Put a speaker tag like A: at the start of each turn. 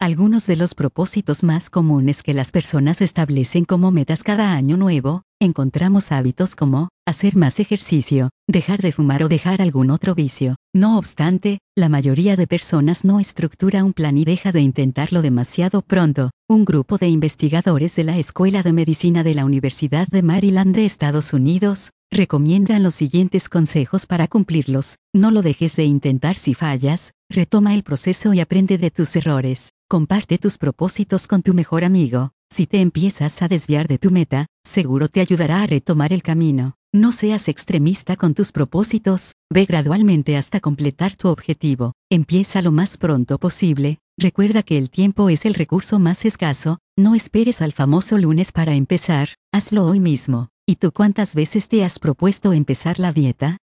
A: Algunos de los propósitos más comunes que las personas establecen como metas cada año nuevo, encontramos hábitos como hacer más ejercicio, dejar de fumar o dejar algún otro vicio. No obstante, la mayoría de personas no estructura un plan y deja de intentarlo demasiado pronto. Un grupo de investigadores de la Escuela de Medicina de la Universidad de Maryland de Estados Unidos recomiendan los siguientes consejos para cumplirlos. No lo dejes de intentar si fallas, retoma el proceso y aprende de tus errores. Comparte tus propósitos con tu mejor amigo. Si te empiezas a desviar de tu meta, seguro te ayudará a retomar el camino. No seas extremista con tus propósitos, ve gradualmente hasta completar tu objetivo. Empieza lo más pronto posible. Recuerda que el tiempo es el recurso más escaso, no esperes al famoso lunes para empezar, hazlo hoy mismo. ¿Y tú cuántas veces te has propuesto empezar la dieta?